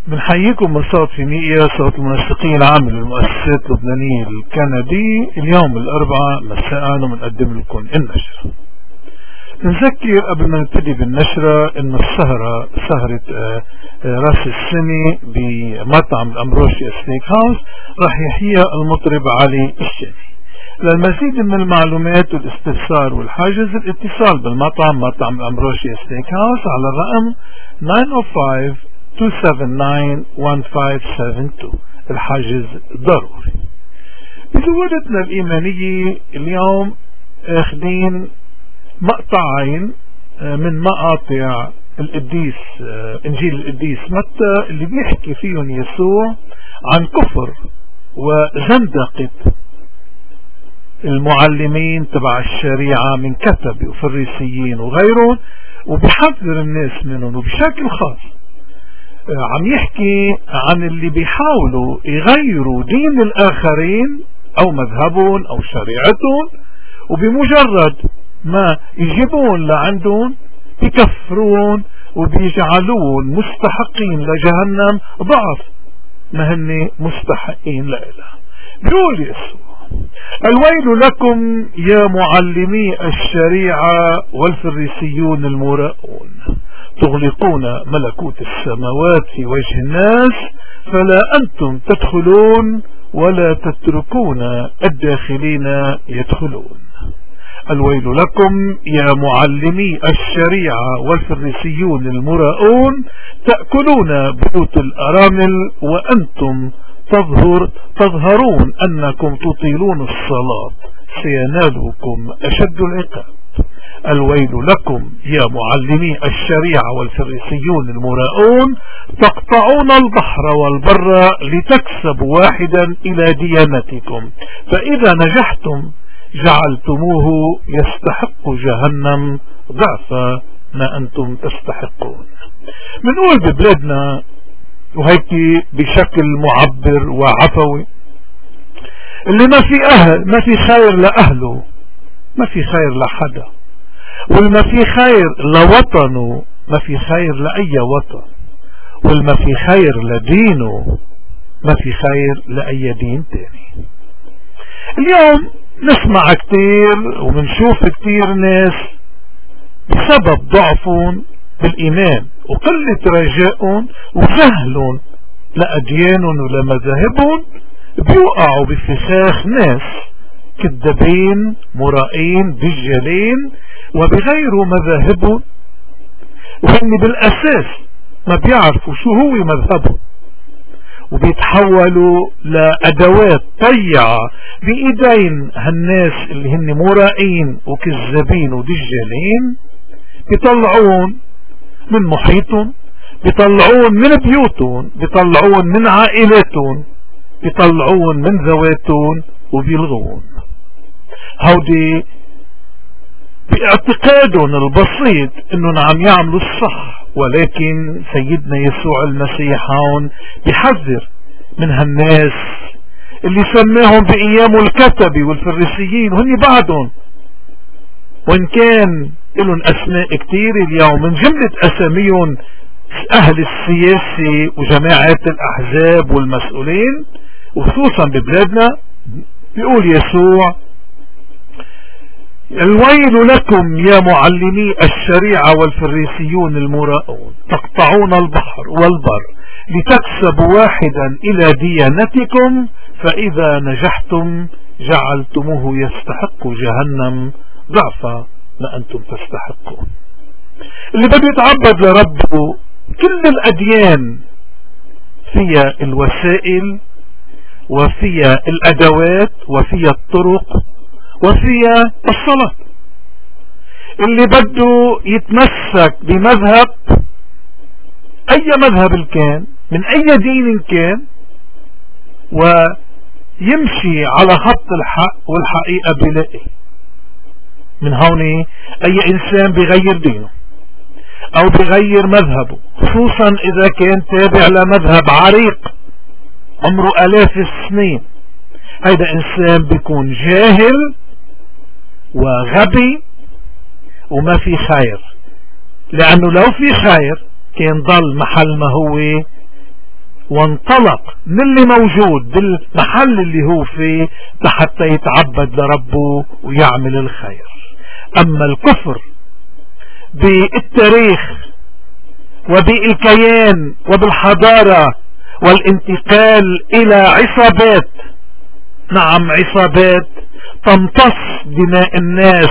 بنحييكم من صوت في مئة، صوت المنسقين العام للمؤسسات اللبنانية الكندي. اليوم الأربعاء مساء وبنقدم لكم النشرة. نذكر قبل ما نبتدي بالنشرة إن السهرة سهرة راس السنة بمطعم الأمروشيا ستيك هاوس راح يحييها المطرب علي الشامي. للمزيد من المعلومات والاستفسار والحاجز الاتصال بالمطعم مطعم الأمروشيا ستيك هاوس على الرقم 905-279-1572. الحاجز ضروري. بزودتنا الإيمانية اليوم اخدين مقطعين من مقاطع القديس انجيل القديس متى اللي بيحكي فيهم يسوع عن كفر وزندقة المعلمين تبع الشريعة من كتبة وفريسيين وغيرهم، وبيحذر الناس منهم. وبشكل خاص عم يحكي عن اللي بيحاولوا يغيروا دين الآخرين أو مذهبهم أو شريعتهم، وبمجرد ما يجيبون لعندهم يكفرون وبيجعلون مستحقين لجهنم ضعف ما هن مستحقين لإله. بيقول يسوع: الويل لكم يا معلمي الشريعة والفريسيون المراؤون، تغلقون ملكوت السماوات في وجه الناس، فلا أنتم تدخلون ولا تتركون الداخلين يدخلون. الويل لكم يا معلمي الشريعة والفريسيون المراؤون، تأكلون بيوت الأرامل وأنتم تظهرون أنكم تطيلون الصلاة، سينالكم أشد العقاب. الويل لكم يا معلمي الشريعة والفريسيون المراؤون، تقطعون البحر والبر لتكسبوا واحدا إلى ديانتكم، فإذا نجحتم جعلتموه يستحق جهنم ضعف ما أنتم تستحقون. بنقول ببلادنا وهيك بشكل معبر وعفوي: اللي ما في خير لأهله ما في خير لحدا، والما في خير لوطنه ما في خير لأي وطن، والما في خير لدينه ما في خير لأي دين تاني. اليوم نسمع كتير وبنشوف كتير ناس بسبب ضعفهم بالإيمان وقلة رجائهم وجهلهم لأديانهم ولمذاهبهم بيوقعوا بفساخ ناس كذابين مرائين دجالين وبغيروا مذاهبهم، وهم بالأساس ما بيعرفوا شو هو مذهبهم، وبيتحولوا لأدوات طيعة بإيدين هالناس اللي هن مرائين وكذابين ودجالين. بيطلعون من محيطهم، بيطلعون من بيوتهم، بيطلعون من عائلاتهم، بيطلعون من ذواتهم وبيلغون. هودي باعتقادهم البسيط انهم عم يعملوا الصح، ولكن سيدنا يسوع المسيح هون بيحذر من هالناس اللي سماهم بأيامه الكتبة والفريسيين، وهن بعدهم وان كان لهم اسماء كتير اليوم من جملة اساميهم اهل السياسة وجماعات الاحزاب والمسؤولين وخصوصا ببلادنا. بيقول يسوع: الويل لكم يا معلمي الشريعة والفريسيون المراؤون، تقطعون البحر والبر لتكسبوا واحدا إلى ديانتكم، فإذا نجحتم جعلتموه يستحق جهنم ضعف ما أنتم تستحقون. اللي بده يتعبد لربه كل الأديان فيها الوسائل وفيها الأدوات وفيها الطرق وفيها الصلاة. اللي بده يتمسك بمذهب أي مذهب كان من أي دين كان ويمشي على خط الحق والحقيقة بلاقي. من هون أي إنسان بيغير دينه أو بيغير مذهبه، خصوصا إذا كان تابع لمذهب عريق عمره آلاف السنين، هيدا إنسان بيكون جاهل وغبي وما في خير. لأنه لو في خير كان ضل محل ما هو وانطلق من اللي موجود بالمحل اللي هو فيه حتى يتعبد لربه ويعمل الخير. أما الكفر بالتاريخ وبالكيان وبالحضارة والانتقال إلى عصابات، نعم عصابات تمتص دماء الناس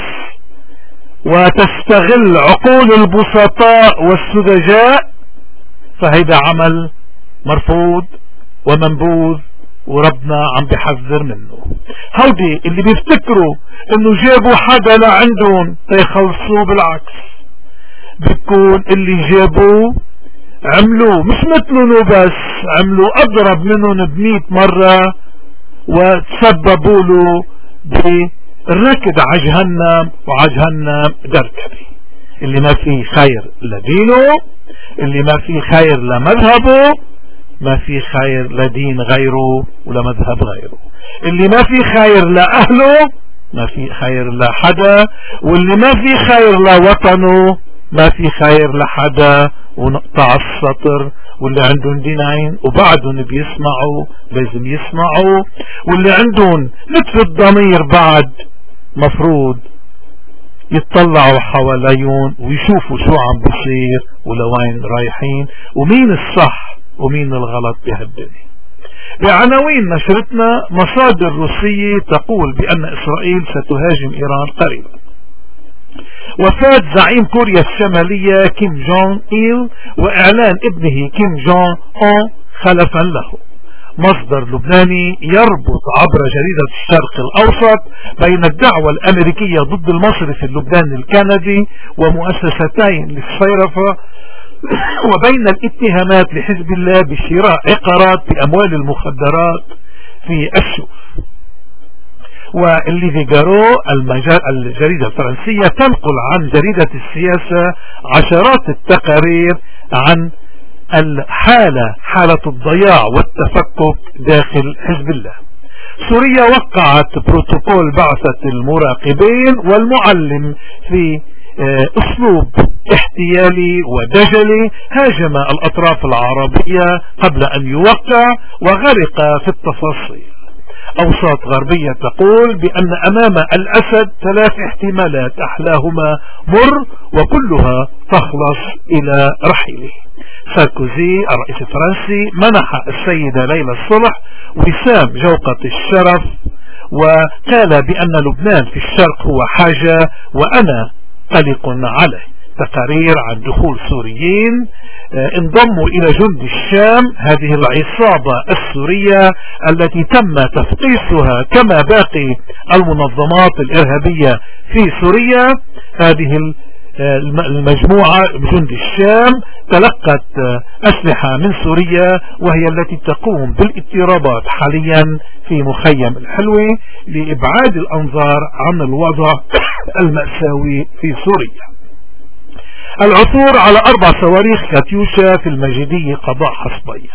وتستغل عقول البسطاء والسذجاء، فهيدا عمل مرفوض ومنبوذ وربنا عم بيحذر منه. هودي اللي بيفتكروا انه جابوا حدا لعندهم تيخلصوا، بالعكس بيكون اللي جابوه عملوه مش مثلهم بس، عملوا اضرب منهم ب100 مرة وتسببوا له بالركض على جهنم وعلى جهنم دركبي. اللي ما فيه خير لدينه، اللي ما فيه خير لمذهبه، ما فيه خير لدين غيره ولمذهب غيره. اللي ما فيه خير لأهله، ما فيه خير لحدا، واللي ما فيه خير لوطنه ما فيه خير لحدا. ونقطع السطر. واللي عندهم دينين وبعدهم بيسمعوا لازم يسمعوا، واللي عندهم نتف الضمير بعد مفروض يتطلعوا حواليهم ويشوفوا شو عم بصير ولوين رايحين ومين الصح ومين الغلط بهالدنيا. بعناوين نشرتنا: مصادر روسية تقول بأن إسرائيل ستهاجم إيران قريبا. وفاة زعيم كوريا الشمالية كيم جونغ إيل وإعلان ابنه كيم جونغ أون خلفا له. مصدر لبناني يربط عبر جريدة الشرق الأوسط بين الدعوة الأمريكية ضد المصرف اللبناني الكندي ومؤسستين للصيرفة وبين الاتهامات لحزب الله بشراء عقارات بأموال المخدرات في السوق. واللي فيغارو الجريدة الفرنسية تنقل عن جريدة السياسة عشرات التقارير عن حالة الضياع والتفكك داخل حزب الله. سوريا وقعت بروتوكول بعثة المراقبين والمعلم في اسلوب احتيالي ودجلي هاجم الاطراف العربية قبل ان يوقع وغرق في التفاصيل. اوساط غربية تقول بان امام الاسد 3 احتمالات احلاهما مر وكلها تخلص الى رحيله. ساركوزي الرئيس الفرنسي منح السيدة ليلى الصلح وسام جوقة الشرف وقال بان لبنان في الشرق هو حاجة وانا قلق عليه. تقارير عن دخول سوريين انضموا الى جند الشام، هذه العصابة السورية التي تم تفقيسها كما باقي المنظمات الارهابية في سوريا. هذه المجموعة جند الشام تلقت اسلحة من سوريا وهي التي تقوم بالاضطرابات حاليا في مخيم الحلوة لابعاد الانظار عن الوضع المأساوي في سوريا. العثور على 4 صواريخ كاتيوشا في المجيدية قضاء حصبية.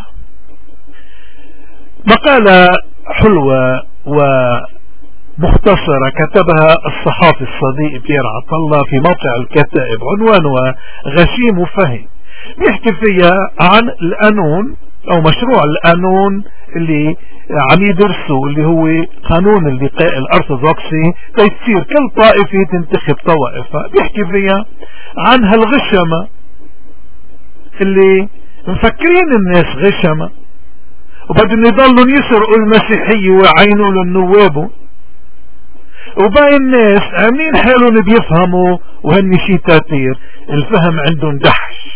مقالة حلوة ومختصرة كتبها الصحافي الصديق بيير عطلة في موقع الكتائب، عنوانها غشيم فهم. بيحكي فيها عن القانون او مشروع القانون اللي عم يدرسوا اللي هو قانون اللقاء الارثوذكسي تيصير كل طائفة تنتخب طوائفها. بيحكي فيها عن هالغشمة اللي مفكرين الناس غشمة وبدهم يضلوا يسرقوا المسيحية ويعينوا للنواب، وباقي الناس عاملين حالهم بيفهموا وهن شيتاتير الفهم عندهم دحش.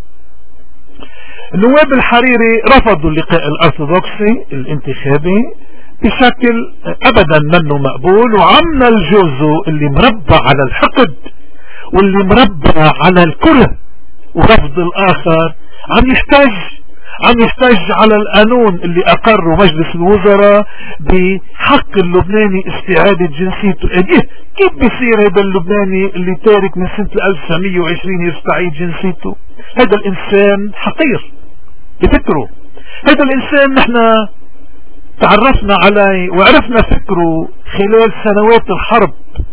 النواب الحريري رفضوا اللقاء الارثوذكسي الانتخابي بشكل ابدا منه مقبول، وعمنا الجوزو اللي مربى على الحقد واللي مربى على الكره ورفض الاخر عم يحتاج على القانون اللي اقره مجلس الوزراء بحق اللبناني استعادة جنسيته. كيف بيصير هذا اللبناني اللي تارك من سنة 1920 يستعيد جنسيته؟ هذا الانسان حقير بفكره، هذا الانسان نحن تعرفنا عليه وعرفنا فكره خلال سنوات الحرب.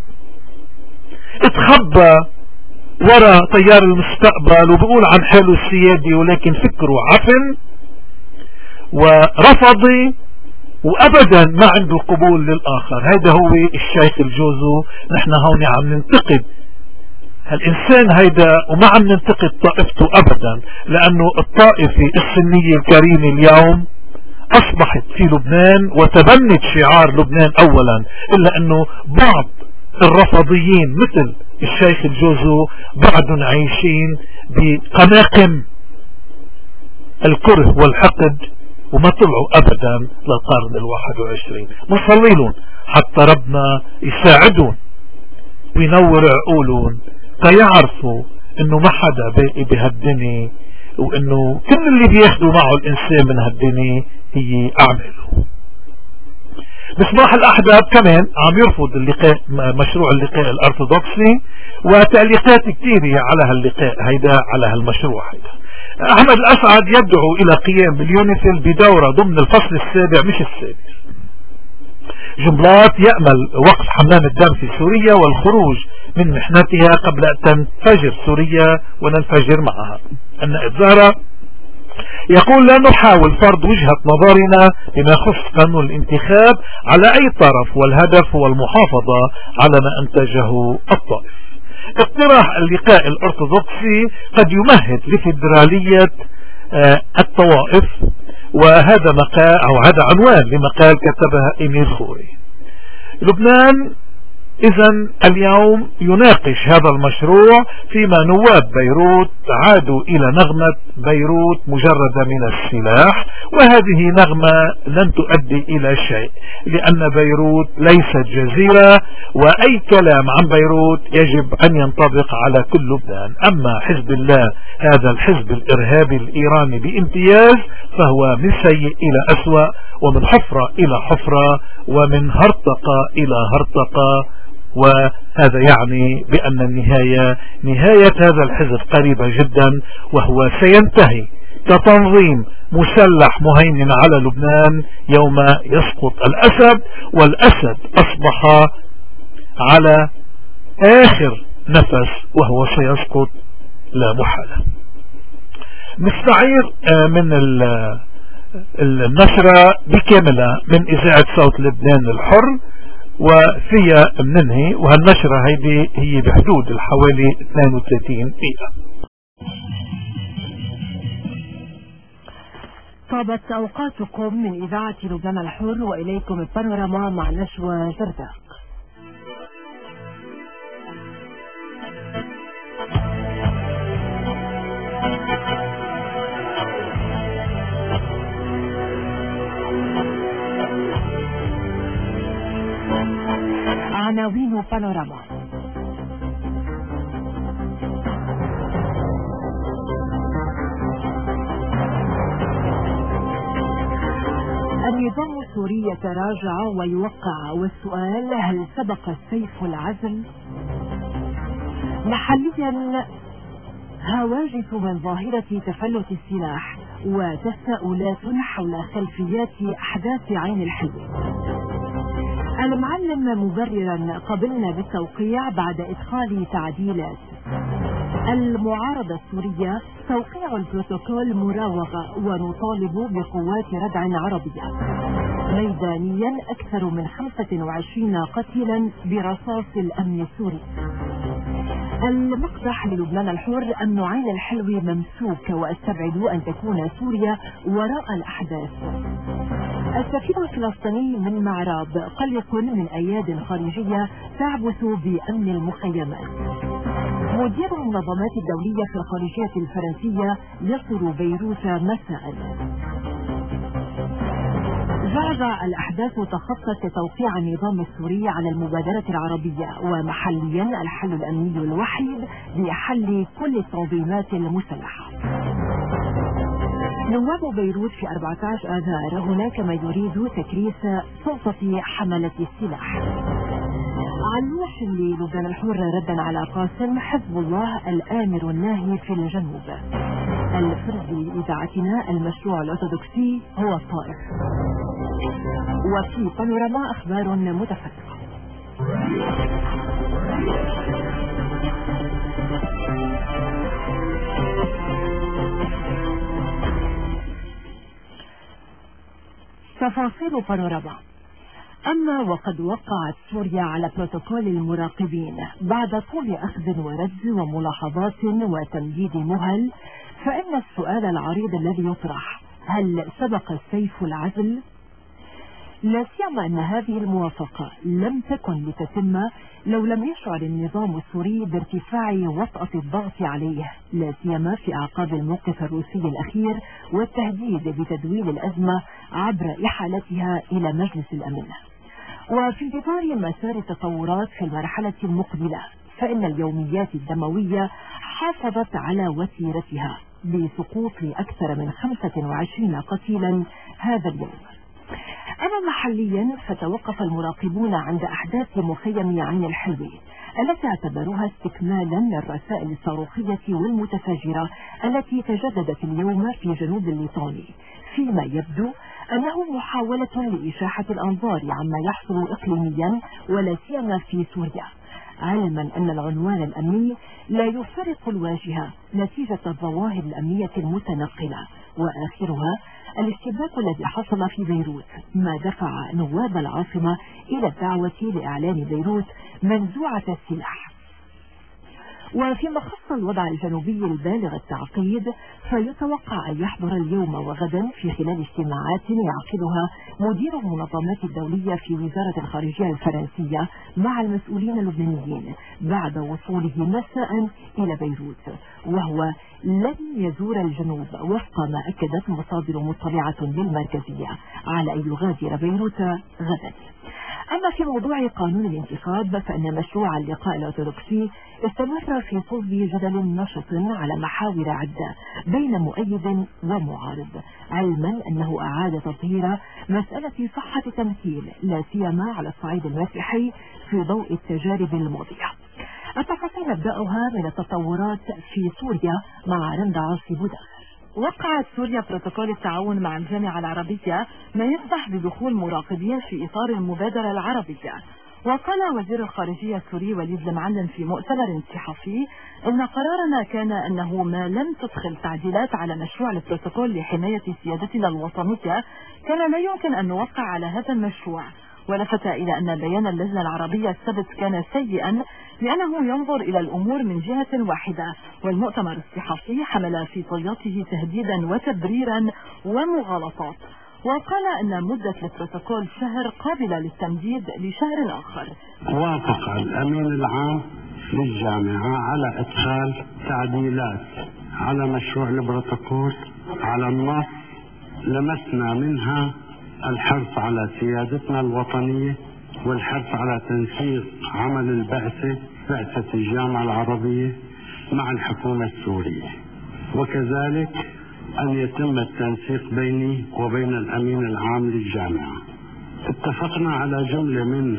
اتخبى ورا تيار المستقبل وبقول عن حاله السيادي ولكن فكره عفن. ورفضي وابدا ما عنده قبول للاخر. هذا هو الشيخ الجوزو. نحن هون عم ننتقد الانسان هيدا وما عم ننتقد طائفته ابدا، لانه الطائفة السنية الكريمة اليوم اصبحت في لبنان وتبنت شعار لبنان اولا، الا انه بعض الرفضيين مثل الشيخ الجوزو بعدهم عايشين بقماقم الكره والحقد وما طلعوا ابدا للقرن 21. نصلي لهم حتى ربنا يساعدهم وينور عقولهم فيعرفوا انه ما حدا باقي بهالدنيا، وانه كل اللي بياخدوا معه الانسان من هالدنيا هي اعماله. مصباح الاحباب كمان عم يرفض اللقاء، مشروع اللقاء الارثوذكسي، وتعليقات كثيرة على هاللقاء هيدا، على هالمشروع هيدا. احمد الاسعد يدعو الى قيام اليونيفيل بدورة ضمن الفصل السابع مش السادس. جنبلاط يأمل وقف حمام الدم في سوريا والخروج من محنتها قبل أن تنفجر سوريا وننفجر معها. النائب زهرة يقول لا نحاول فرض وجهة نظرنا بما يخص قانون الانتخاب على أي طرف، والهدف هو المحافظة على ما أنتجه الطائف. اقتراح اللقاء الأرثوذكسي قد يمهد لفيدرالية الطوائف، وهذا مقال أو هذا عنوان لمقال كتبها إيميل خوري. لبنان إذن اليوم يناقش هذا المشروع، فيما نواب بيروت عادوا إلى نغمة بيروت مجردة من السلاح، وهذه نغمة لن تؤدي إلى شيء، لأن بيروت ليست جزيرة، وأي كلام عن بيروت يجب أن ينطبق على كل لبنان. أما حزب الله هذا الحزب الإرهابي الإيراني بامتياز فهو من سيء إلى أسوأ، ومن حفرة إلى حفرة، ومن هرطقة إلى هرطقة، وهذا يعني بأن نهاية هذا الحزب قريبة جدا، وهو سينتهي كتنظيم مسلح مهيمن على لبنان يوم يسقط الأسد، والأسد أصبح على آخر نفس وهو سيسقط لا محالة. نستعير من النشرة بكاملة من إذاعة صوت لبنان الحر وفيها مننهي، وهالنشرة هي بحدود الحوالي 32 دقيقة. طابت أوقاتكم من إذاعة لبنان الحر، وإليكم البانوراما مع نشوى زرداق. عناوين بانوراما. النظام السوري يتراجع ويوقع، والسؤال هل سبق السيف العزل؟ محليا هواجس من ظاهرة تفلت السلاح وتساؤلات حول خلفيات أحداث عين الحلو. المعلم مبررا قبلنا بالتوقيع بعد إدخال تعديلات. المعارضة السورية توقيع البروتوكول مراوغة، ونطالب بقوات ردع عربية. ميدانيا أكثر من 25 قتيلا برصاص الأمن السوري. المقدح للبنان الحر أن عين الحلو ممسوك، وأستبعد أن تكون سوريا وراء الأحداث. السفير الفلسطيني من معراب قلق من أياد خارجية تعبث بأمن المخيمات. مدير المنظمات الدولية في الخارجية الفرنسية يصل بيروت مساء. جعجع الأحداث تخطت توقيع النظام السوري على المبادرة العربية، ومحليا الحل الأمني الوحيد لحل كل التنظيمات المسلحة. نواب بيروت في 14 آذار هناك ما يريد تكريس سلطة حملة السلاح. علوش للبنان الحر ردا على قاسم حزب الله الآمر الناهي في الجنوب. الفرد لإذاعتنا المشروع الأرثوذكسي هو الطائف. وفي بانوراما أخبار متفرقة. تفاصيل بانوراما. أما وقد وقعت سوريا على بروتوكول المراقبين بعد طول أخذ ورد وملاحظات وتمديد مهل، فإن السؤال العريض الذي يطرح: هل سبق السيف العزل؟ لا سيما أن هذه الموافقة لم تكن لتتم لو لم يشعر النظام السوري بارتفاع وطأة الضغط عليه، لا سيما في أعقاب الموقف الروسي الأخير والتهديد بتدويل الأزمة عبر إحالتها إلى مجلس الأمن. وفي انتظار مسار التطورات في المرحلة المقبلة، فإن اليوميات الدموية حافظت على وتيرتها بسقوط أكثر من 25 قتيلا هذا اليوم. أما محليا فتوقف المراقبون عند أحداث مخيم عين الحلوي التي اعتبروها استكمالا للرسائل الصاروخية والمتفجرة التي تجددت اليوم في جنوب الليطاني، فيما يبدو أنه محاولة لإشاحة الأنظار عما يحصل إقليميا ولا سيما في سوريا، علما أن العنوان الأمني لا يفرق الواجهة نتيجة الظواهر الأمنية المتنقلة، وآخرها الاشتباك الذي حصل في بيروت، ما دفع نواب العاصمة إلى الدعوة لإعلان بيروت منزوعة السلاح. وفيما خص الوضع الجنوبي البالغ التعقيد، فيتوقع أن يحضر اليوم وغدا في خلال اجتماعات يعقدها مدير المنظمات الدولية في وزارة الخارجية الفرنسية مع المسؤولين اللبنانيين بعد وصوله مساء إلى بيروت، وهو لن يزور الجنوب وفق ما أكدت مصادر مطلعة بالمركزية على أن يغادر بيروت غدا. أما في موضوع قانون الانتخاب، فإن مشروع اللقاء الأرثوذكسي استمر في صلب جدل نشط على محاور عدة بين مؤيد ومعارض، علما أنه أعاد تطهير مسألة صحة تمثيل لا سيما على الصعيد المسيحي في ضوء التجارب الماضية. التفاصيل نبدأها من التطورات في سوريا مع رندا عاصي بوداخ. وقعت سوريا بروتوكول التعاون مع الجامعة العربية ما يسمح بدخول مراقبين في إطار المبادرة العربية. وقال وزير الخارجية السوري وليد المعلم في مؤتمر صحفي إن قرارنا كان أنه ما لم تدخل تعديلات على مشروع البروتوكول لحماية سيادتنا الوطنية كان لا يمكن أن نوقع على هذا المشروع. ولفت إلى أن بيان اللجنة العربية السبت كان سيئا لأنه ينظر إلى الأمور من جهة واحدة، والمؤتمر الصحفي حمل في طياته تهديدا وتبريرا ومغالطات. وقال أن مدة البروتوكول شهر قابلة للتمديد لشهر آخر. وافق الأمين العام للجامعة على إدخال تعديلات على مشروع البروتوكول على النص لمسنا منها الحرص على سيادتنا الوطنية والحرص على تنسيق عمل بعثة الجامعة العربية مع الحكومة السورية، وكذلك أن يتم التنسيق بيني وبين الأمين العام للجامعة. اتفقنا على جملة من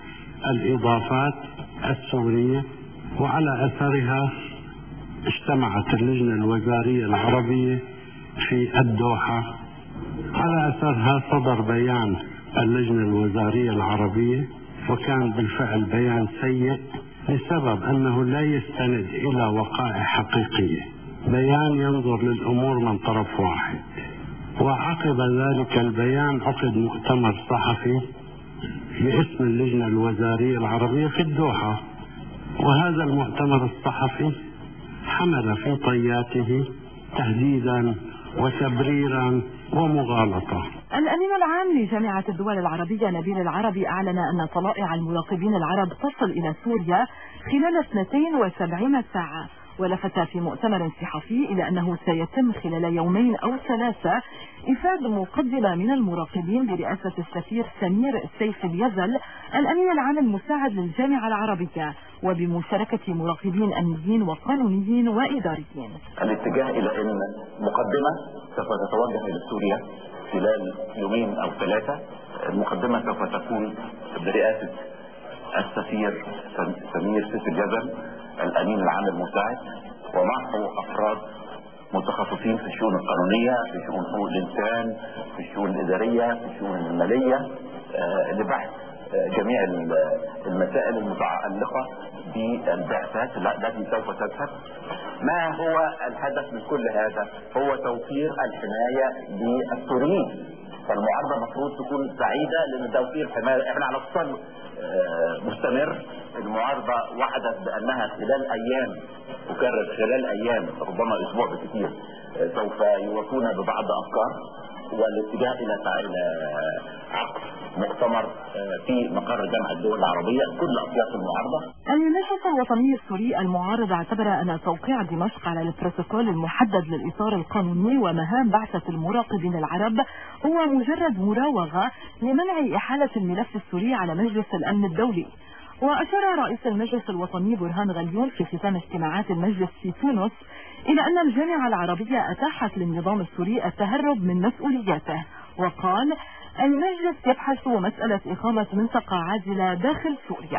الإضافات السورية، وعلى أثرها اجتمعت اللجنة الوزارية العربية في الدوحة. على أثرها صدر بيان اللجنة الوزارية العربية، وكان بالفعل بيان سيء لسبب أنه لا يستند إلى وقائع حقيقية، بيان ينظر للأمور من طرف واحد. وعقب ذلك البيان عقد مؤتمر صحفي باسم اللجنة الوزارية العربية في الدوحة، وهذا المؤتمر الصحفي حمل في طياته تهديدا وتبريرا ومغالطة. الأمين العام لجامعة الدول العربية نبيل العربي أعلن أن طلائع المراقبين العرب تصل إلى سوريا خلال 72 ساعة. ولفت في مؤتمر صحفي إلى أنه سيتم خلال يومين أو 3 إفاد مقدمة من المراقبين برئاسة السفير سمير سيف اليزل الأمين العام المساعد للجامعة العربية، وبمشاركة مراقبين أمنيين وقانونيين وإداريين. الاتجاه إلى أن مقدمة سوف تتوجه إلى سوريا خلال يومين أو 3. المقدمة سوف تكون برئاسة السفير سمير سيف اليزل الأمين العام المساعد، ومعه أفراد متخصصين في الشؤون القانونية، في شؤون حقوق الإنسان، في الشؤون الإدارية، في الشؤون المالية، لبحث جميع المسائل المتعلقة بالبعثات التي سوف تذهب. ما هو الهدف من كل هذا؟ هو توفير الحماية للسوريين، فالمعارضة المفروض تكون سعيدة لأن توفير حماية. احنا على اتصال مستمر. المعارضة وعدت بأنها خلال أيام، أكرر خلال أيام، ربما أسبوع بالكثير، سوف يوافون ببعض أفكار والاتجاه إلى عقد مؤتمر في مقر جامعة الدول العربية كل أطياف المعارضة. المجلس الوطني السوري المعارض اعتبر أن توقيع دمشق على البروتوكول المحدد للإطار القانوني ومهام بعثة المراقبين العرب هو مجرد مراوغة لمنع إحالة الملف السوري على مجلس الأمن الدولي. وأشار رئيس المجلس الوطني برهان غليون في ختام اجتماعات المجلس في تونس إلى أن الجامعة العربية أتاحت للنظام السوري التهرب من مسؤولياته، وقال المجلس يبحث مسألة إقامة منطقة عادلة داخل سوريا.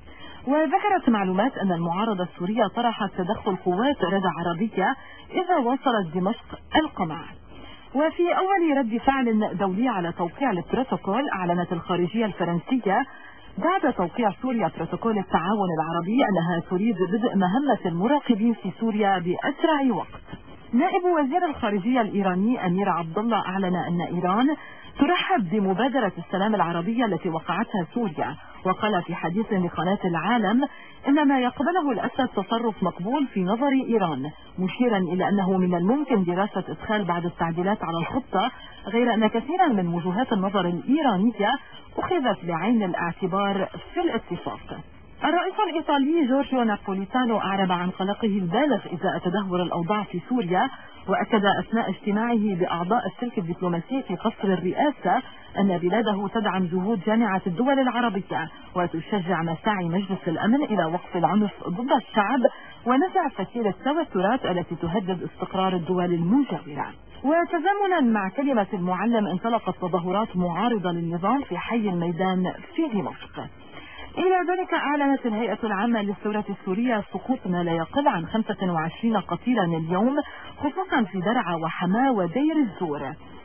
وذكرت معلومات أن المعارضة السورية طرحت تدخل قوات ردا عربية إذا وصلت دمشق القمع. وفي أول رد فعل دولي على توقيع البروتوكول أعلنت الخارجية الفرنسية بعد توقيع سوريا بروتوكول التعاون العربي أنها تريد بدء مهمة المراقبين في سوريا بأسرع وقت. نائب وزير الخارجية الإيراني أمير عبد الله أعلن أن إيران ترحب بمبادرة السلام العربية التي وقعتها سوريا، وقال في حديث لقناة العالم إن ما يقبله الأسد تصرف مقبول في نظر إيران، مشيرا إلى أنه من الممكن دراسة إدخال بعض التعديلات على الخطة، غير أن كثيرا من وجهات النظر الإيرانية أخذت بعين الاعتبار في الاتفاق. الرئيس الإيطالي جورجيو نابوليتانو أعرب عن قلقه البالغ إزاء تدهور الأوضاع في سوريا، وأكد أثناء اجتماعه بأعضاء السلك الدبلوماسي في قصر الرئاسة أن بلاده تدعم جهود جامعة الدول العربية وتشجع مساعي مجلس الأمن إلى وقف العنف ضد الشعب ونزع فتيل التوترات التي تهدد استقرار الدول المجاورة. وتزامنا مع كلمة المعلم انطلقت تظاهرات معارضة للنظام في حي الميدان في دمشق. إلى ذلك أعلنت الهيئة العامة للثورة السورية سقوط ما لا يقل عن 25 قتيلا اليوم، خصوصا في درعا وحماة ودير الزور.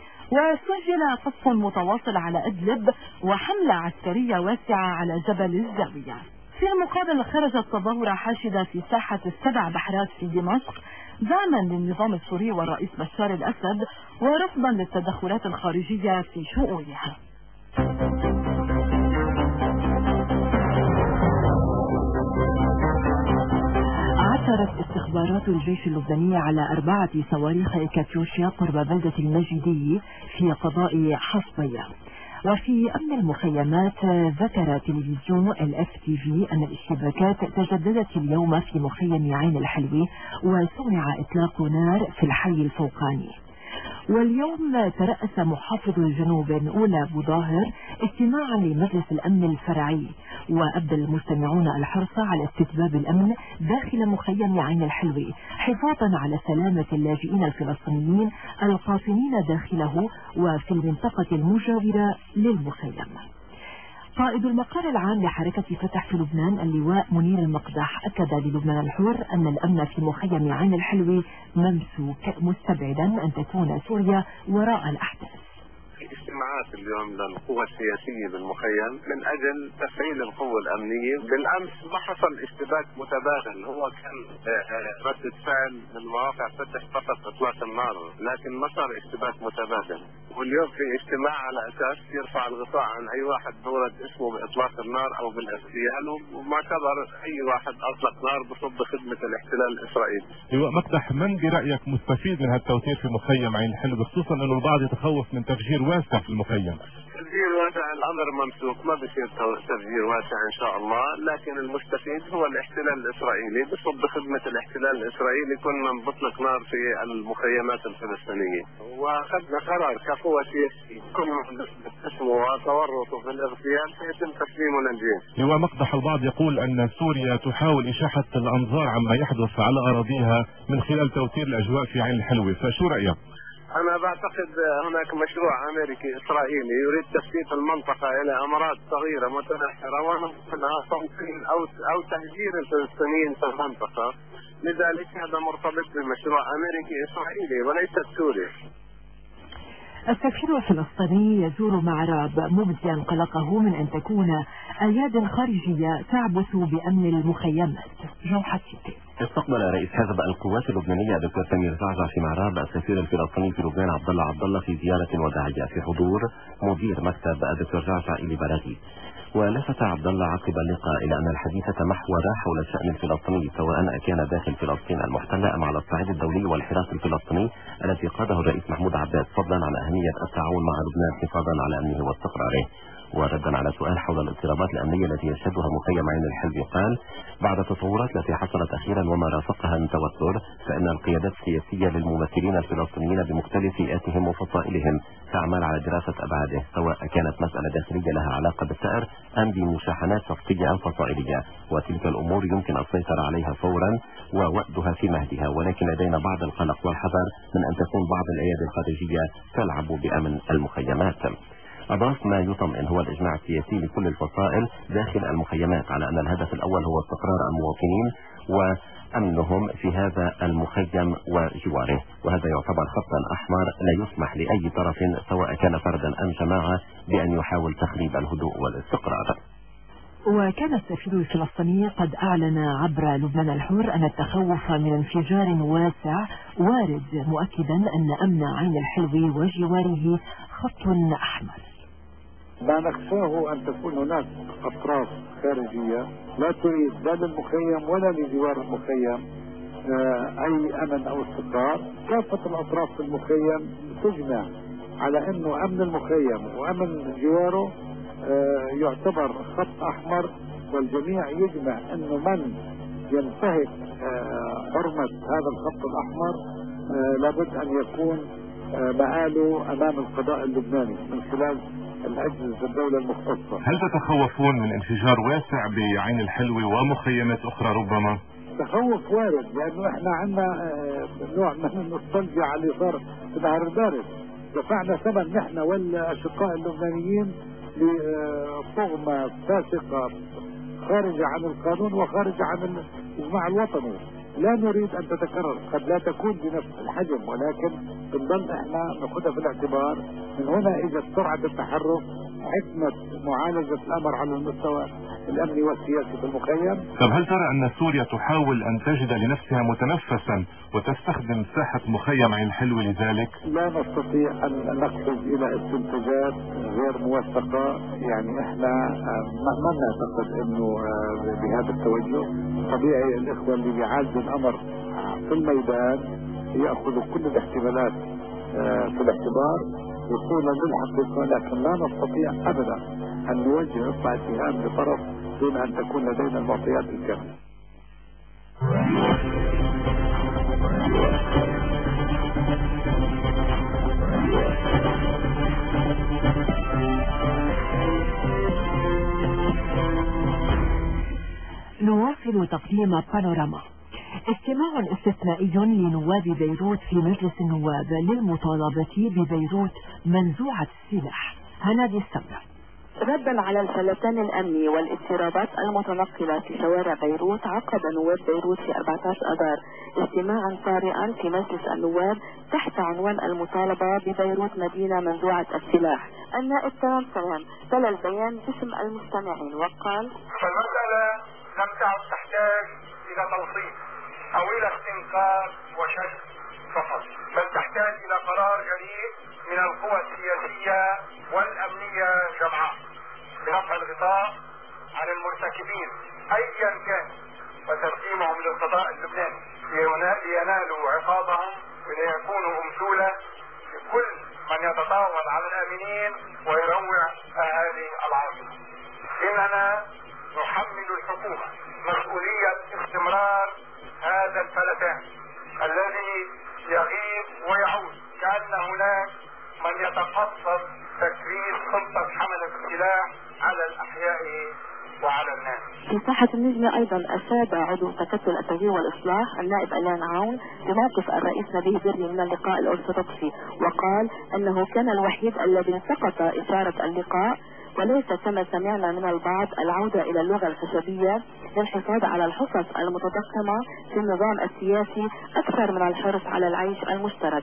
وسجل قصف متواصل على إدلب وحملة عسكرية واسعة على جبل الزاوية. في المقابل خرجت تظاهرة حاشدة في ساحة السبع بحرات في دمشق دعما للنظام السوري والرئيس بشار الأسد ورفضا للتدخلات الخارجية في شؤونها. عثرت استخبارات الجيش اللبناني على 4 صواريخ كاتيوشا قرب بلدة المجدي في قضاء حصبية. وفي أمن المخيمات ذكر تلفزيون الFTV أن الاشتباكات تجددت اليوم في مخيم عين الحلوي وسمع إطلاق نار في الحي الفوقاني. واليوم ترأس محافظ الجنوب أولى أبو ظاهر اجتماعا لمجلس الأمن الفرعي، وأبدى المجتمعون الحرص على استتباب الأمن داخل مخيم عين الحلوي حفاظا على سلامة اللاجئين الفلسطينيين القاطنين داخله وفي المنطقة المجاورة للمخيم. قائد المقر العام لحركة فتح في لبنان اللواء منير المقدح أكد للبنان الحر أن الأمن في مخيم عين الحلوي ممسوك، مستبعدا أن تكون سوريا وراء الأحداث. اجتماعات اليوم للقوى السياسية بالمخيم من أجل تفعيل القوة الأمنية. بالأمس ما حصل اشتباك متبادل، هو كان ردة فعل من مواقع فتح فقط إطلاق النار، لكن ما صار اشتباك متبادل. واليوم في اجتماع على أساس يرفع الغطاء عن أي واحد ورد اسمه بإطلاق النار أو بالاغتيال، وما كبر أي واحد أطلق نار بصد خدمة الاحتلال الإسرائيلي. لواء مقدح، من برأيك مستفيد من هالتوتير في مخيم عين الحلو، خصوصا أنه البعض يتخوف من تفجير واسع في المخيم؟ تفجير واسع الأمر ممسوك، ما بصير تفجير واسع إن شاء الله، لكن المستفيد هو الاحتلال الإسرائيلي بصد خدمة الاحتلال الإسرائيلي. كنا نطلق نار في المخيمات الفلسطينية وأخذنا قرار كقوة سياسية كل اسمه وتورطه في الاغتيال سيتم تسليمه للجيش. لواء مقدح، البعض يقول أن سوريا تحاول إشاحة الأنظار عما يحدث على أراضيها من خلال توتير الأجواء في عين الحلوة، فشو رأيك؟ أنا بعتقد هناك مشروع أمريكي إسرائيلي يريد تسليط المنطقة إلى أمراض صغيرة متنحرة ومنها تنقيل أو تهجير الفلسطينيين في المنطقة، لذلك هذا مرتبط بمشروع أمريكي إسرائيلي وليس سوري. السفير الفلسطيني يزور معراب مبديا قلقه من أن تكون أياد خارجية تعبث بأمن المخيمات. جوحة استقبل رئيس حزب القوات اللبنانية دكتور سمير زعزع في معراب السفير الفلسطيني في لبنان عبد الله في زيارة وداعية في حضور مدير مكتب الدكتور زعزع إلي براغي. ولفت عبد الله عقب اللقاء إلى أن الحديث تمحور حول الشأن الفلسطيني سواء كان داخل فلسطين المحتلة أم على الصعيد الدولي والحراك الفلسطيني الذي قاده الرئيس محمود عباس، فضلا عن أهمية التعاون مع لبنان حفاظا على أمنه واستقراره. وردا على سؤال حول الاضطرابات الأمنية التي يشهدها مخيم عين الحلبي قال: بعد التطورات التي حصلت أخيرا وما رافقها من توتر، فإن القيادات السياسية للممثلين الفلسطينيين بمختلف فئاتهم وفصائلهم تعمل على دراسة أبعاده، سواء كانت مسألة داخلية لها علاقة بالثأر أم بمشاحنات شخصية أو فصائلية، وتلك الأمور يمكن السيطرة عليها فورا ووأدها في مهدها، ولكن لدينا بعض القلق والحذر من أن تكون بعض الأيادي الخارجية تلعب بأمن المخيمات. أضاف: ما يطمئن هو الإجماع السياسي لكل الفصائل داخل المخيمات على أن الهدف الأول هو استقرار المواطنين وأمنهم في هذا المخيم وجواره، وهذا يعتبر خطا أحمر لا يسمح لأي طرف سواء كان فردا أم جماعة بأن يحاول تخريب الهدوء والاستقرار. وكان السفير الفلسطيني قد أعلن عبر لبنان الحر أن التخوف من انفجار واسع وارد، مؤكدا أن أمن عين الحلوي وجواره خط أحمر. ما نخشاه أن تكون هناك أطراف خارجية لا تريد لا للمخيم ولا لجوار المخيم أي أمن أو استقرار. كافة الأطراف في المخيم تجمع على أنه أمن المخيم وأمن جواره يعتبر خط أحمر، والجميع يجمع أنه من ينتهك حرمة هذا الخط الأحمر لابد أن يكون مآله أمام القضاء اللبناني من خلال الأجهزة الدولة المختصة. هل تتخوفون من انفجار واسع بعين الحلوي ومخيمات أخرى ربما؟ تخوف وارد، لأنه احنا عندنا نوع من النوستالجيا على اللي صار في نهر البارد. دفعنا ثمن نحن والأشقاء اللبنانيين لطغمة فاسقة خارجة عن القانون وخارجة عن الإجماع الوطني. لا نريد أن تتكرر، قد لا تكون بنفس الحجم، ولكن بنضل احنا ناخذها في الاعتبار. من هنا اجت سرعة التحرك، حكمة معالجة الأمر على المستوى الأمني والسياسي في المخيم. طب هل ترى أن سوريا تحاول أن تجد لنفسها متنفسا وتستخدم ساحة مخيم عين الحلوي لذلك؟ لا نستطيع أن نقفز إلى استنتاجات غير موثقة، يعني احنا ما نعتقد انه بهذا التوجه. طبيعي الإخوة اللي بيعالجوا الأمر في الميدان يأخذوا كل الاحتمالات في الاعتبار وصولا للحقيقة، لكن لا نستطيع أبدا أن نوجه إصبع اتهام لطرف دون أن تكون لدينا المعطيات الكاملة. نواصل تقديم بانوراما. اجتماع استثنائي لنواب بيروت في مجلس النواب للمطالبة ببيروت منزوعة السلاح. هنادي السمرة. ردا على الفلتان الأمني والاضطرابات المتنقلة في شوارع بيروت، عقد نواب بيروت في 14 أذار اجتماعا طارئا في مجلس النواب تحت عنوان المطالبة ببيروت مدينة منزوعة السلاح. النائب تمام سلام تلا البيان باسم المستمعين وقال: فالمسألة لم تعد تحتاج إلى تلصيق أو إلى استنكار وشك فقط، بل تحتاج إلى قرار جريء من القوى السياسية والأمنية جمعاء برفع الغطاء عن المرتكبين أيا كان وتسليمهم للقضاء اللبناني لينالوا عقابهم وليكونوا أمثولة لكل من يتطاول على الآمنين ويروع أهالي العاصمة. إننا نحمل الحكومة مسؤولية استمرار هذا الفلتان الذي يغيب ويعود، كأن هناك من يتقصد تكريس سلطة حملة السلاح على الأحياء وعلى الناس. في ساحة النجمة أيضا أشاد عضو تكتل التغيير والإصلاح النائب ألان عون بموقف الرئيس نبيه بري من اللقاء الأرثوذكسي، وقال أنه كان الوحيد الذي التقط إشارة اللقاء، وليس كما سمعنا من البعض العودة إلى اللغة الخشبية للحفاظ على الحصص المتضخمة في النظام السياسي أكثر من الحرص على العيش المشترك.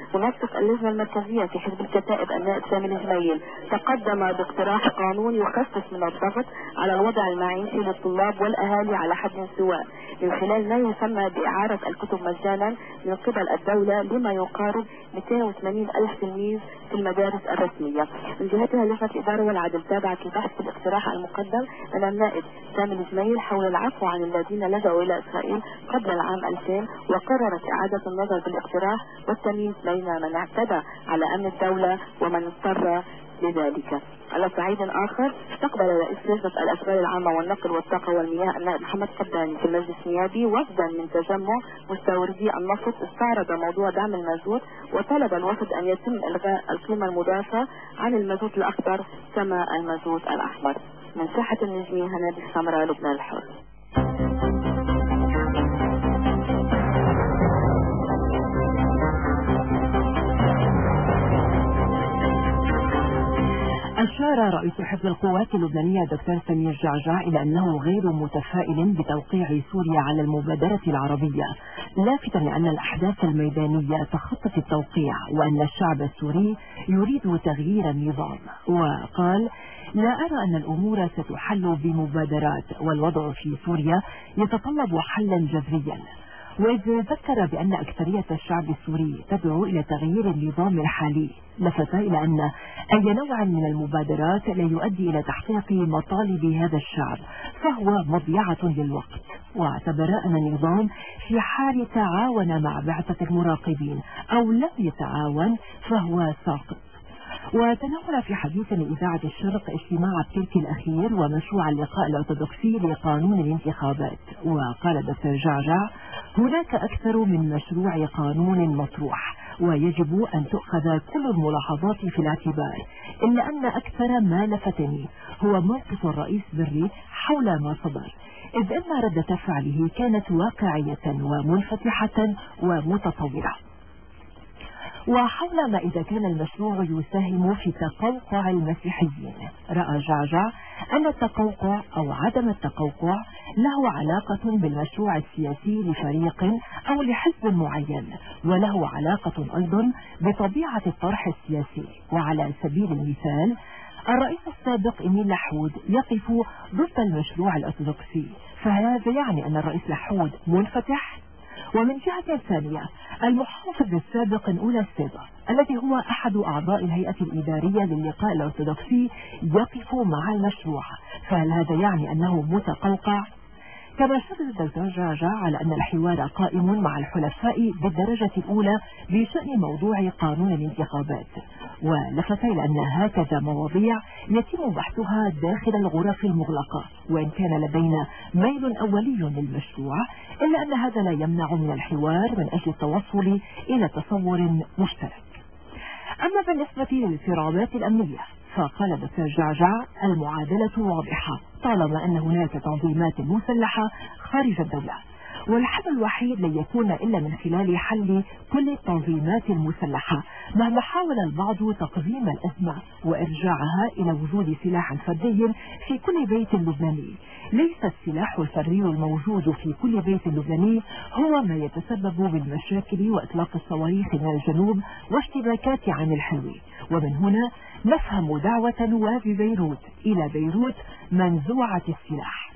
منسق اللجنة المركزية في حزب الكتائب النائب سامي الجميل تقدم باقتراح قانون يخفف من الضغط على الوضع المعيشي للطلاب والأهالي على حد سواء من خلال ما يسمى بإعارة الكتب مجانا من قبل الدولة لما يقارب 280 ألف تلميذ في المدارس الرسمية. من جهتها لجنة الإدارة والعدل تابعت لبحث الاقتراح المقدم من النائب سامي الجميل حول العفو عن الذين لجأوا إلى إسرائيل قبل العام 2000 وقررت إعادة النظر بالاقتراح والتمييز بين من اعتدى على أمن الدولة ومن اضطر لذلك. على صعيد آخر استقبل رئيس لجنة الأسرار العامة والنقل والطاقة والمياه النائب محمد قباني في المجلس النيابي وفدا من تجمع مستوردي النفط استعرض موضوع دعم المازوت وطلب الوفد أن يتم إلغاء القيمة المضافة عن المازوت الأخضر كما المازوت الأحمر. من ساحة النجمية هنادي السمراء لبنان الحر. أشار رئيس حزب القوات اللبنانية دكتور سمير جعجع إلى أنه غير متفائل بتوقيع سوريا على المبادرة العربية، لافتا لأن الأحداث الميدانية تخطت التوقيع وأن الشعب السوري يريد تغيير النظام. وقال: لا أرى أن الأمور ستحل بمبادرات، والوضع في سوريا يتطلب حلا جذريا. وإذ ذكر بأن أكثرية الشعب السوري تدعو إلى تغيير النظام الحالي، لفت إلى أن أي نوع من المبادرات لا يؤدي إلى تحقيق مطالب هذا الشعب فهو مضيعة للوقت، واعتبر أن النظام في حال تعاون مع بعثة المراقبين أو لم يتعاون فهو ساقط. وتناول في حديث لإذاعة الشرق اجتماع التركي الأخير ومشروع اللقاء الأرثوذكسي لقانون الانتخابات. وقال دكتور جعجع: هناك أكثر من مشروع قانون مطروح ويجب أن تؤخذ كل الملاحظات في الاعتبار، إلا أن أكثر ما لفتني هو موقف الرئيس بري حول ما صدر، إذ أن ردة فعله كانت واقعية ومنفتحة ومتطورة. وحول ما إذا كان المشروع يساهم في تقوقع المسيحيين، رأى جعجع أن التقوقع أو عدم التقوقع له علاقة بالمشروع السياسي لفريق أو لحزب معين، وله علاقة أيضا بطبيعة الطرح السياسي. وعلى سبيل المثال الرئيس السابق إميل لحود يقف ضد المشروع الأرثوذكسي، فهذا يعني أن الرئيس لحود منفتح. ومن جهة ثانية المحافظ السابق أولى السابق الذي هو أحد أعضاء الهيئة الإدارية للقاء الأرثوذكسي يقف مع المشروع، فهل هذا يعني أنه متقوقع؟ كما شدد الدكتور جعجع على أن الحوار قائم مع الحلفاء بالدرجة الأولى بشأن موضوع قانون الانتخابات، ولفت إلى أن هكذا مواضيع يتم بحثها داخل الغرف المغلقة، وإن كان لدينا ميل أولي للمشروع إلا أن هذا لا يمنع من الحوار من أجل التوصل إلى تصور مشترك. أما بالنسبة للاضطرابات الأمنية فقال دكتور جعجع: المعادلة واضحة طالما أن هناك تنظيمات مسلحة خارج الدولة، والحل الوحيد لن يكون إلا من خلال حل كل التنظيمات المسلحة، مهما حاول البعض تقديم الأزمة وإرجاعها إلى وجود سلاح فردي في كل بيت لبناني. ليس السلاح الفردي الموجود في كل بيت لبناني هو ما يتسبب بالمشاكل وإطلاق الصواريخ من الجنوب واشتباكات عن الحلوي. ومن هنا نفهم دعوة نواب بيروت إلى بيروت منزوعة السلاح.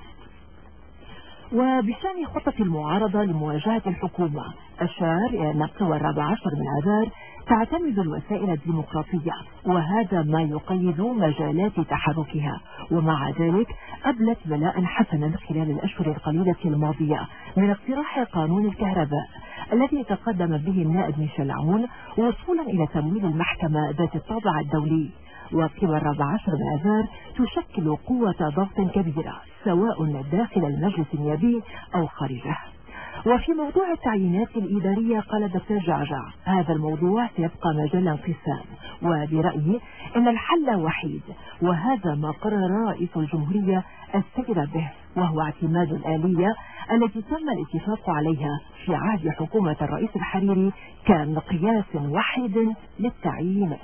وبشأن خطة المعارضة لمواجهة الحكومة أشار إلى أن القوى 14 من آذار تعتمد الوسائل الديمقراطية، وهذا ما يقيد مجالات تحركها، ومع ذلك أبلت بلاء حسنا خلال الأشهر القليلة الماضية من اقتراح قانون الكهرباء الذي تقدم به النائب ميشيل عون وصولا إلى تمويل المحكمة ذات الطابع الدولي. وقوى 14 من آذار تشكل قوة ضغط كبيرة سواء داخل المجلس النيابي أو خارجه. وفي موضوع التعيينات الإدارية قال دكتور جعجع: هذا الموضوع سيبقى مجال انقسام، وبرأيي أن الحل وحيد، وهذا ما قرر رئيس الجمهورية السيد به، وهو اعتماد الآلية التي تم الاتفاق عليها في عهد حكومة الرئيس الحريري كمقياس وحيد للتعيينات.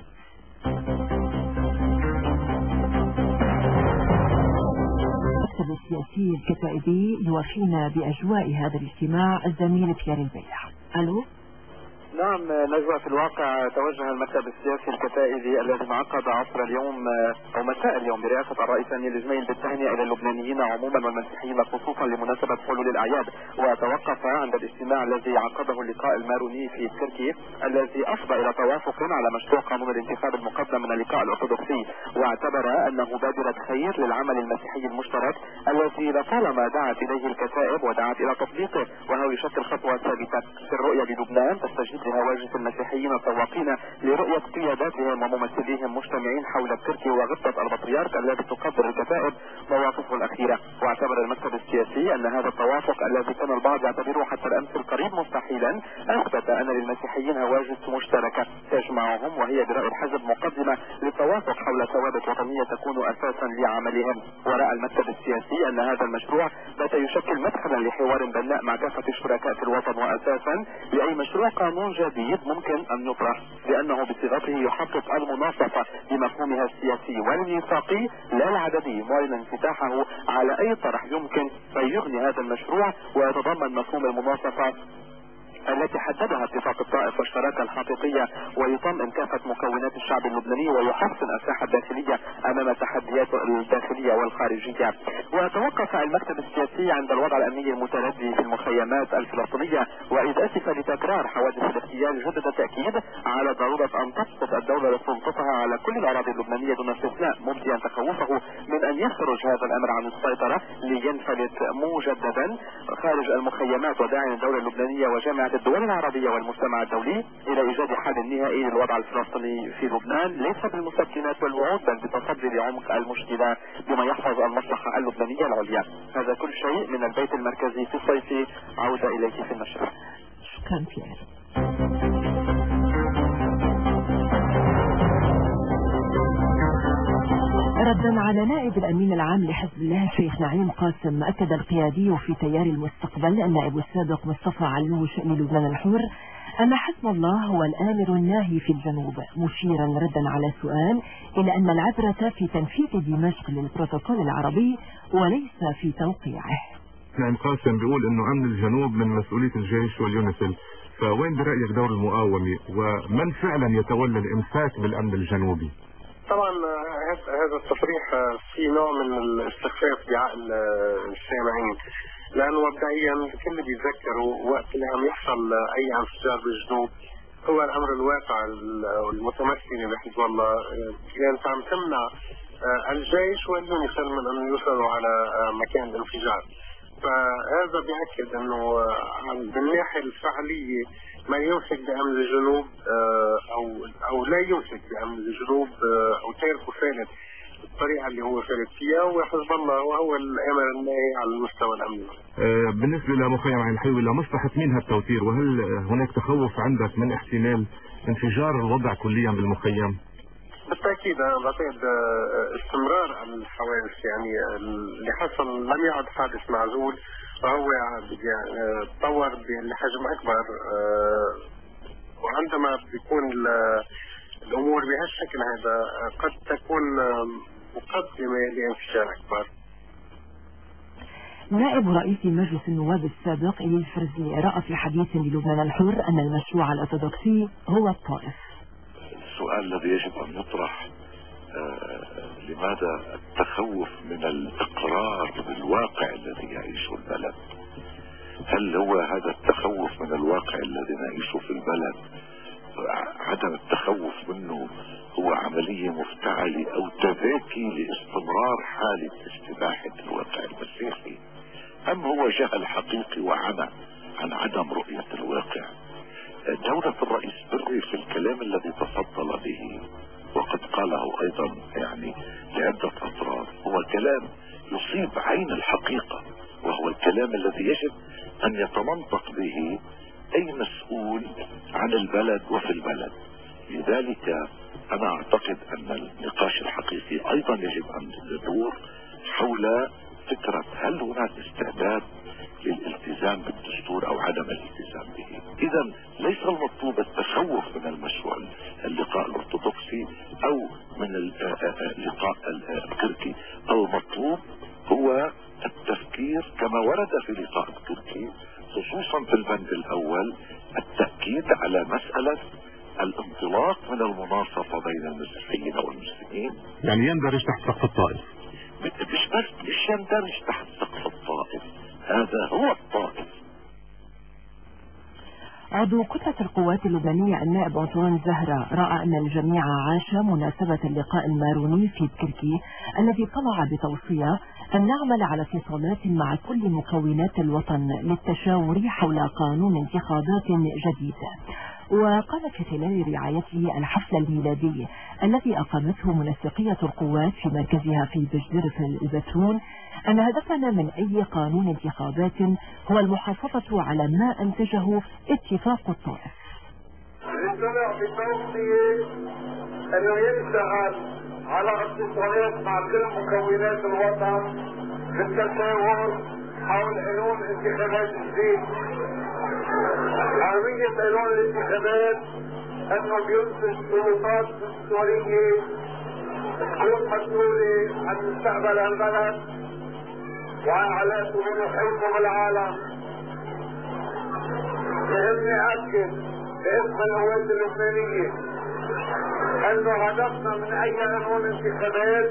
السياسي الكتائبي يوافينا بأجواء هذا الاجتماع الزميل بيير البيع. ألو؟ نعم نجوى، في الواقع توجه المكتب السياسي الكتائبي الذي انعقد عصر اليوم او مساء اليوم برئاسة الرئيس أمين الجميل بالتهنئة الى اللبنانيين عموما والمسيحيين خصوصا لمناسبة حلول الاعياد، وتوقف عند الاجتماع الذي عقده اللقاء الماروني في تركي الذي افضى الى توافق على مشروع قانون الانتخاب المقدم من اللقاء الارثوذكسي، واعتبر انه بادرة خير للعمل المسيحي المشترك الذي لطالما دعت اليه الكتائب ودعت الى تطبيقه، وهو يشكل خطوة ثابتة في الرؤية للبنان تستجيب لهواجس المسيحيين السواقين لرؤية قياداتهم وممثليهم مجتمعين حول التركي وغبطة البطريرك الذي تقدر الكتائب مواقفه الأخيرة. واعتبر المكتب السياسي أن هذا التوافق الذي كان البعض يعتبره حتى الأمس القريب مستحيلا أثبت أن للمسيحيين هواجس مشتركة تجمعهم، وهي برأي الحزب مقدمة للتوافق حول ثوابت وطنية تكون أساسا لعملهم. ورأى المكتب السياسي أن هذا المشروع بات يشكل مدخلا لحوار بناء مع كافة الشركاء في الوطن وأساسا لأي مشروع قانون جديد ممكن أن يطرح، لأنه بصيغته يحقق المناصفة بمفهومها السياسي والميثاقي لا العددي، معلنا انفتاحه على أي طرح يمكن أن يغني هذا المشروع ويتضمن مفهوم المناصفة التي حددها اتفاق الطائف والشراكة الحقيقية، ويطمئن كافة مكونات الشعب اللبناني ويحسن الساحة الداخلية أمام التحديات الداخلية والخارجية. وتوقف المكتب السياسي عند الوضع الأمني المتردي في المخيمات الفلسطينية، وإذ أسف لتكرار حوادث الاغتيال جدد التأكيد على ضرورة أن تسقط الدولة سلطتها على كل الأراضي اللبنانية دون استثناء، مبديا تخوفه من أن يخرج هذا الأمر عن السيطرة لينفلت مجددا خارج المخيمات، وداعيا الدولة اللبنانية وجامعة الدول العربية والمجتمع الدولي إلى إيجاد حل نهائي للوضع الفلسطيني في لبنان، ليس بالمسكنات والوعود بل بالتصدي لعمق المشكلة بما يحفظ المصلحة اللبنانية العليا. هذا كل شيء من البيت المركزي في الصيف، عودة إليك في النشرة. شكرا بيير. ردا على نائب الأمين العام لحزب الله شيخ نعيم قاسم، أكد القيادي في تيار المستقبل النائب السابق مصطفى علوش للبنان الحر أن حزب الله هو الآمر الناهي في الجنوب، مشيرا ردا على سؤال إلى أن العبرة في تنفيذ دمشق للبروتوكول العربي وليس في توقيعه. نعيم قاسم بيقول أنه أمن الجنوب من مسؤولية الجيش واليونسل، فوين برأيك دور المقاومة ومن فعلا يتولى الإمساك بالأمن الجنوبي؟ طبعا هذا التصريح في نوع من الاستخفاف بعقل السامعين، لانه مبدئيا الكل بيتذكروا وقت اللي عم يحصل اي انفجار بالجنوب هو الامر الواقع المتمثل بحزب الله كانت عم تمنع الجيش واليونسل من ان يوصلوا على مكان الانفجار. فهذا بيأكد انه بالناحية الفعلية ما يمسك بأمن الجنوب او لا يمسك بأمن الجنوب او تاركه فالت الطريقة اللي هو فالت فيها، وحزب الله وهو الامر الناهي على المستوى الامني. بالنسبة لمخيم عين الحلوي لمصلحة مين هالتوتير، وهل هناك تخوف عندك من احتمال انفجار الوضع كليا بالمخيم؟ بالتأكيد أنا بعتقد استمرار الحوادث، يعني اللي حصل لم يعد حادث معزول، فهو تطور بحجم أكبر، وعندما بيكون الأمور بهالشكل هذا قد تكون مقدمة لانفجار أكبر. نائب رئيس مجلس النواب السابق إلي الفرزي رأى في حديث للبنان الحر أن المشروع الأرثوذكسي هو الطائف. السؤال الذي يجب أن يطرح لماذا التخوف من الإقرار بالواقع الذي يعيشه البلد؟ هل هو هذا التخوف من الواقع الذي نعيشه في البلد عدم التخوف منه هو عملية مفتعلة أو تذاكي لاستمرار حالة استباحة الواقع المسيحي، أم هو جهل حقيقي وعمى عن عدم رؤية الواقع؟ دولة الرئيس بري في الكلام الذي تفضل به وقد قاله ايضا يعني لعدة اطراف هو كلام يصيب عين الحقيقة، وهو الكلام الذي يجب ان يتمنطق به اي مسؤول عن البلد وفي البلد. لذلك انا اعتقد ان النقاش الحقيقي ايضا يجب ان يدور حول فكرة هل هناك استعداد للالتزام بالدستور او عدم الالتزام به. اذا ليس المطلوب التخوف من المشروع اللقاء الارثوذكسي او من اللقاء التركي، المطلوب هو التفكير كما ورد في لقاء التركي خصوصا في البند الاول التأكيد على مسألة الانطلاق من المناصفة بين المسيحيين والمسلمين. يعني يندرج تحت سقف الطائف. مش يندرج تحت سقف الطائف، هذا هو الطائف. عضو كتلة القوات اللبنانية النائب أنطوان زهرة رأى أن الجميع عاش مناسبة اللقاء الماروني في تركي الذي طلع بتوصية أن نعمل على اتصالات مع كل مكونات الوطن للتشاور حول قانون انتخابات جديد. وقال في خلال رعايته الحفل الميلادي الذي أقامته منسقية القوات في مركزها في بجدرة البترول أن هدفنا من أي قانون انتخابات هو المحافظة على ما أنتجه اتفاق الطائف. نستمع بتوصية أنه يشتغل على اتصالات مع كل مكونات الوطن للتشاور حول قانون انتخابات جديد. أهمية قانون الانتخابات أنه بينتج سلطات دستورية تكون مسؤولة عن مستقبل البلد وعن علاقته بمحيطه بالعالم. يهمني أكد باسم القوات اللبنانية أنه هدفنا من أي قانون انتخابات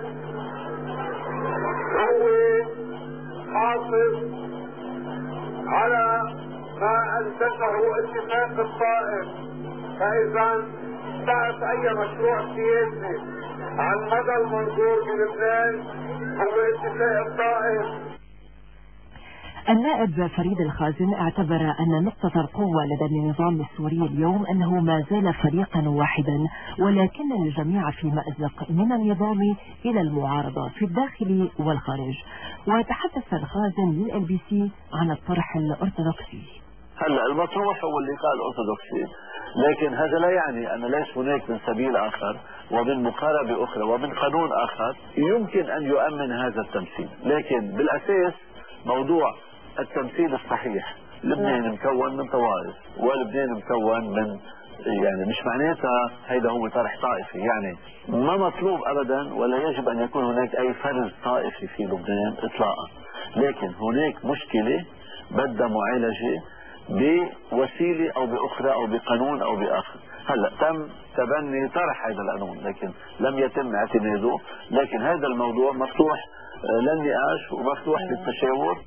هو حافظ على ما أنتجه اتفاق الطائف. فإذا انتهت أي مشروع سياسي عن مدى المنظور بلبنان هو اتفاق الطائف. النائب فريد الخازن اعتبر أن نقطة القوة لدى النظام السوري اليوم أنه ما زال فريقا واحدا ولكن الجميع في مأزق من النظام إلى المعارضة في الداخل والخارج. وتحدث الخازن للLBC عن الطرح الأرثوذكسي. هلا المطروح هو اللقاء الأرثوذكسي، لكن هذا لا يعني أن ليس هناك من سبيل آخر ومن مقاربة أخرى ومن قانون آخر يمكن أن يؤمن هذا التمثيل. لكن بالأساس موضوع التمثيل الصحيح، لبنان مكون من طوائف ولبنان مكون من يعني مش معناتها هيدا هو طرح طائفي، يعني ما مطلوب ابدا ولا يجب ان يكون هناك اي فرز طائفي في لبنان اطلاقا، لكن هناك مشكلة بدها معالجة بوسيلة او باخرى او بقانون او باخر. هلا تم تبني طرح هذا القانون لكن لم يتم اعتماده، لكن هذا الموضوع مفتوح للنقاش ومفتوح للتشاور.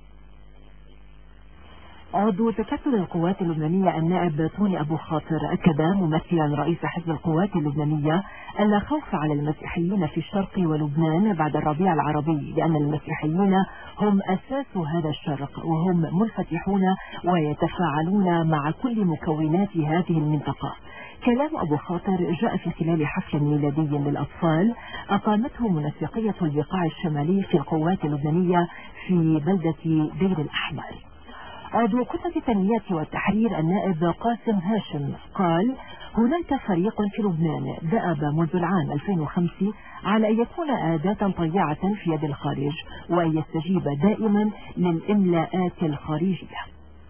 عضو تكتل القوات اللبنانية النائب توني أبو خاطر أكد ممثلا رئيس حزب القوات اللبنانية أن لا خوف على المسيحيين في الشرق ولبنان بعد الربيع العربي، لأن المسيحيين هم أساس هذا الشرق وهم منفتحون ويتفاعلون مع كل مكونات هذه المنطقة. كلام أبو خاطر جاء في خلال حفل ميلادي للأطفال أقامته منسقية البقاع الشمالي في القوات اللبنانية في بلدة دير الأحمر. عضو كتلة التنمية والتحرير النائب قاسم هاشم قال هناك فريق في لبنان دأب منذ العام 2005 على أن يكون أداة طيعة في يد الخارج وأن يستجيب دائما للإملاءات الخارجية.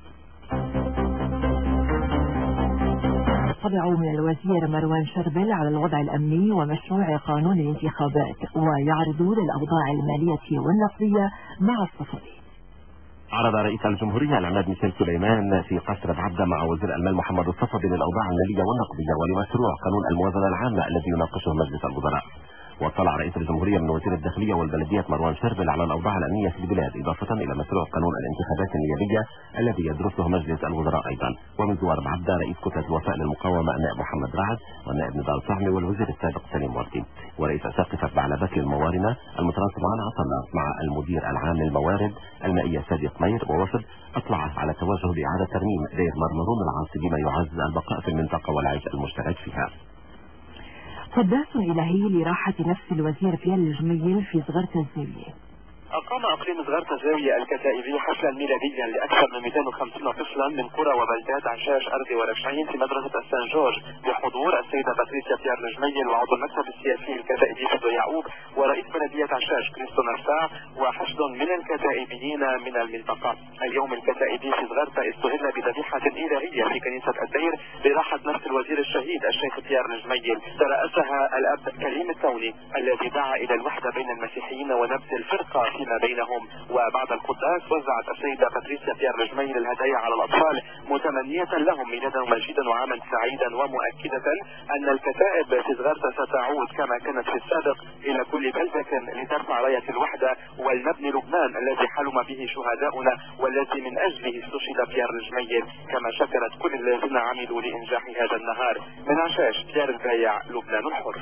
طلعوا من الوزير مروان شربل على الوضع الأمني ومشروع قانون الانتخابات ويعرضوا للأوضاع المالية والنقدية مع الصفدي. عرض رئيس الجمهورية العماد ميشيل سليمان في قصر بعبدة مع وزير المال محمد الصفدي للأوضاع المالية والنقدية ولمشروع قانون الموازنة العامة الذي يناقشه مجلس الوزراء. واطلع رئيس الجمهورية من وزير الداخلية والبلديات مروان شربل على الأوضاع الأمنية في البلاد إضافة إلى مشروع قانون الانتخابات النيابية الذي يدرسه مجلس الوزراء أيضا. ومن زوار بعبدة رئيس كتلة الوفاء للمقاومة النائب محمد رعد والنائب نضال صعمي والوزير السابق سليم وردي ورئيس أساقفة بعلبك الموارنة المتراسم عن عطلة مع المدير العام للموارد المائية صادق مير ووفد أطلع على توجه لإعادة ترميم دير مرمرون العاصي بما يعزز البقاء في المنطقة والعيش المشترك فيها. قداس إلهي لراحة نفس الوزير فيال الجميل في صغرة الزاوية. أقام أقليم صغرة الزاوية الكتائبي حفلا ميلاديا لأكثر من 250 طفلا من قرى وبلدات عشاش أرضي وركشعين في مدرسة السان جورج بحضور السيدة باتريسيا بيار الجميل وعضو المكتب السياسي الكتائبي فدو يعقوب ورئيس بلدية عشاش كريستو نرفاع وحشد من الكتائبيين من المنطقة. اليوم الكتائبي في صغرة استهل بذبيحة إلهية في كنيسة الدير لراحة نفس الوزير الشهيد الشيخ بيار الجميل ترأسها الأب كريم التوني الذي دعا إلى الوحدة بين المسيحيين ونبذ الفرقة في فيما بينهم. وبعد القداس وزعت السيدة باتريسيا بيير لجميل الهدايا على الأطفال متمنية لهم ميلادا مجيدا وعاما سعيدا، ومؤكدة أن الكتائب في زغارتا ستعود كما كانت في السابق إلى كل بلدة لترفع راية الوحدة ولنبني لبنان الذي حلم به شهداؤنا والذي من أجله استشهد بيير لجميل، كما شكرت كل الذين عملوا لإنجاح هذا النهار. من عشاش بيير البايع، لبنان الحر.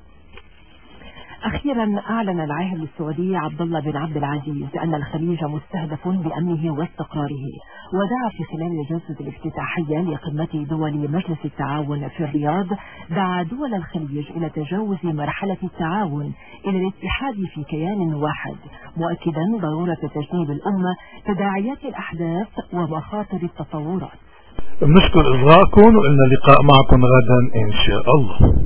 أخيرا أعلن العاهل السعودي عبد الله بن عبد العزيز أن الخليج مستهدف بأمنه واستقراره، ودعا في خلال الجلسة الافتتاحية لقمة دول مجلس التعاون في الرياض دعا دول الخليج إلى تجاوز مرحلة التعاون إلى الاتحاد في كيان واحد، مؤكدا ضرورة تجنيب الأمة تداعيات الأحداث ومخاطر التطورات. نشكر إصغائكم وإلنا لقاء معكم غدا إن شاء الله.